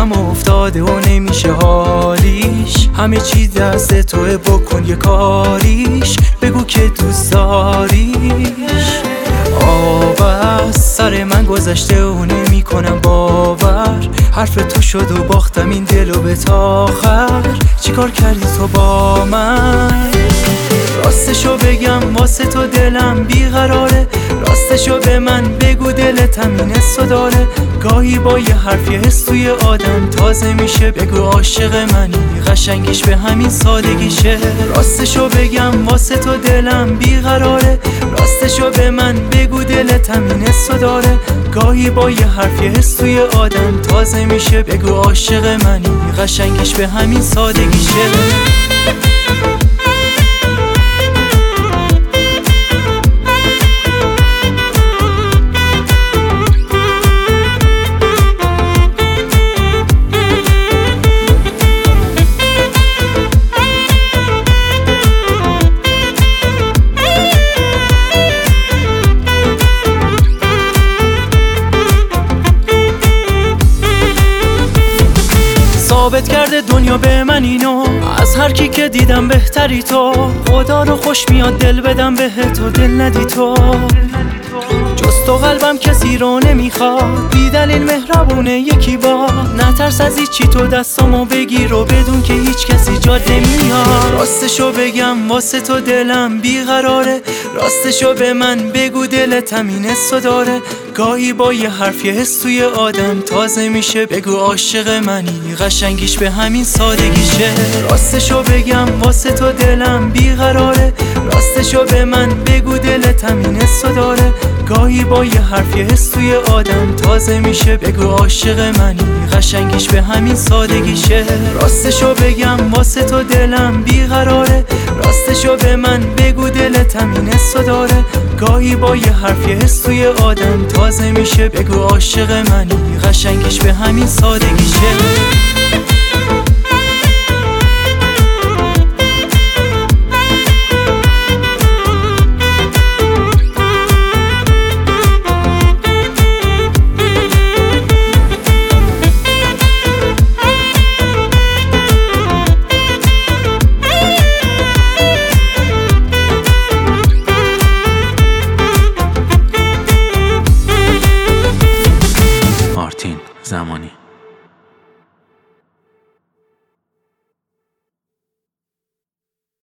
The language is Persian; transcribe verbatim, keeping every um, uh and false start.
یادم افتاده و نمیشه حالیش، همه چیز دست توه، بکن یه کاریش، بگو که دوست داریش. آب از سر من گذشته و نمی کنم باور، حرف تو شد و باختم این دلو به تاخر. چیکار کردی تو با من؟ راستشو بگم واسه تو دلم بیقراره، راستشو به من بگو دلت همین حسو داره. گاهی با یه حرف یه حس توی آدم تازه میشه، بگو عاشق منی، قشنگیش به همین سادگیشه. راستشو بگم واسه تو دلم بیقراره، راستشو به من بگو دلت همین حسو داره. گاهی با یه حرف یه حس توی آدم تازه میشه، بگو عاشق منی، قشنگیش به همین سادگیشه. ثابت کرده دنیا به من اینو، از هر کی که دیدم بهتری تو. خدا رو خوش میاد دل بدم به تو، دل ندی تو. جز تو قلبم کسی رو نمیخواد، بی دلیل مهربونه یکی با. نترس از هیچی، تو دستامو بگیر و بدون که هیچ کسی جاد نمیاد. راستشو بگم واسه تو دلم بیقراره، راستشو به من بگو دلت همین حسو داره. گاهی با یه حرف یه حس توی آدم تازه میشه، بگو عاشق منی، قشنگیش به همین سادگیشه. راستشو بگم واسه تو دلم بیقراره، راستشو به من بگو دلت همین حسو داره. گاهی با یه حرف یه حس توی آدم تازه میشه، بگو عاشق منی، قشنگیش به همین سادگیشه. راستشو بگم واسه تو دلم بیقراره، راستشو به من بگو دلت همین حسو داره. گاهی با یه حرف یه حس توی آدم تازه میشه، بگو عاشق منی، قشنگیش به همین سادگیشه.